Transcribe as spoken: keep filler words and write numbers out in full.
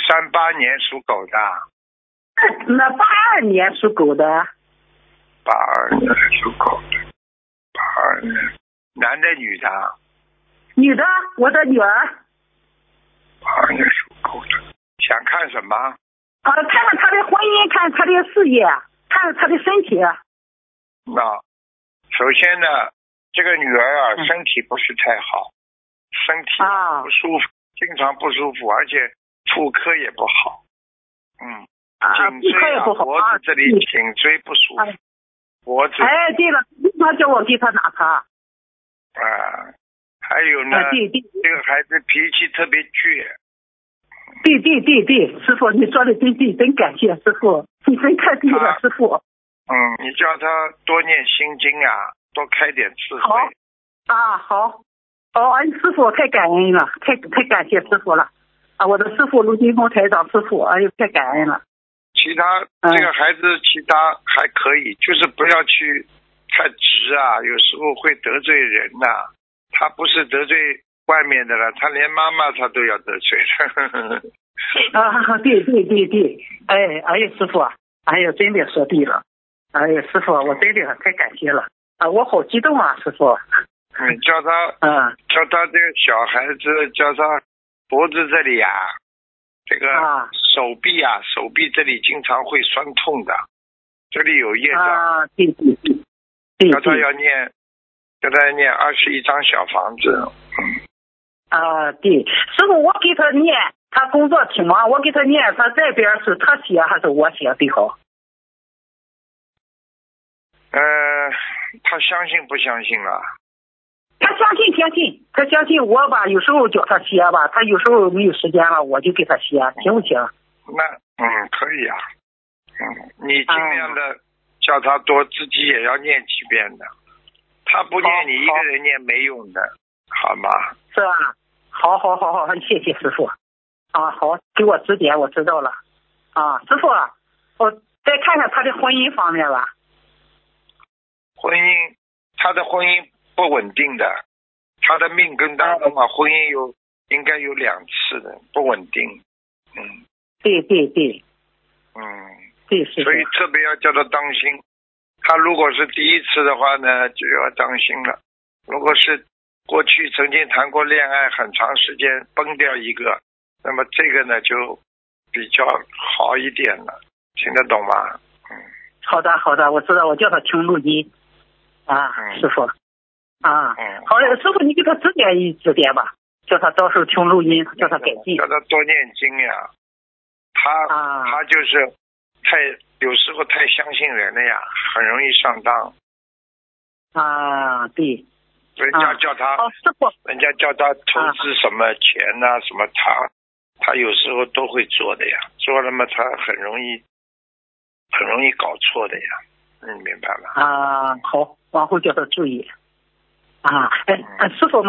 三八年属狗的。 那八二年属狗的。 八二年属狗的。八二年，男的女的？ 女的，我的女儿。 八二年属狗的，想看什么？ 啊，看看她的婚姻，看她的事业，看看她的身体。 那首先呢，这个女儿啊， 嗯、 身体不是太好，身体不舒服，啊、经常不舒服，而且妇科也不好。嗯，颈椎啊，脖子这里颈椎不舒服，脖子。 哎，对了，他叫我给他拿它。 啊，还有呢， 啊、对对， 这个孩子脾气特别倔。 对对对对，师傅你说的真对，真感谢师傅，你真太对了，师傅。 嗯，你叫他多念心经啊，多开点智慧。 好啊，好，哦，师傅太感恩了，太太感谢师傅了啊！我的师傅卢金峰台长师傅，哎呦，太感恩了。 其他这个孩子其他还可以，嗯、就是不要去太直啊，有时候会得罪人呐、啊。他不是得罪外面的了，他连妈妈他都要得罪了。 啊，对对对对，哎哎呀，师傅，哎呀，真的说对了，哎呀，师傅，我真的太感谢了啊，我好激动啊，师傅。 你叫他， 嗯， 叫他这个小孩子，叫他脖子这里啊，这个手臂啊，手臂这里经常会酸痛的，这里有业障。 啊，对对对，对叫他要念，叫他念二十一张小房子。 啊，对，师傅，我给他念，他工作挺忙，我给他念，他这边是他写还是我写最好？ 呃，他相信不相信了？ 他相信相信，他相信我吧，有时候叫他写吧，他有时候没有时间了，我就给他写，行不行？ 那嗯，可以啊，嗯，你尽量的叫他多，自己也要念几遍的，他不念你一个人念没用的，好吗？ 是吧？好好好好，谢谢师傅啊，好，给我指点，我知道了啊，师傅，我再看看他的婚姻方面吧。 婚姻，他的婚姻不稳定的，他的命根当中啊，婚姻有应该有两次的不稳定，嗯， 对对对， 嗯， 对是， 所以特别要叫他当心。他如果是第一次的话呢，就要当心了。如果是过去曾经谈过恋爱很长时间崩掉一个，那么这个呢就比较好一点了，听得懂吗？嗯， 好的好的，我知道，我叫他听录音啊， 嗯、 师傅啊， 嗯， 好的，师傅你给他指点一指点吧，叫他到时候听录音，叫他改进， 叫他多念经呀。他、啊、他就是太有时候太相信人了呀，很容易上当啊，对。 人家叫他， 啊、 人家叫他投资什么钱呐、啊，什么他，他有时候都会做的呀，做了嘛，他很容易，很容易搞错的呀，你明白吗？ 啊，好，往后叫他注意。啊，哎，师傅。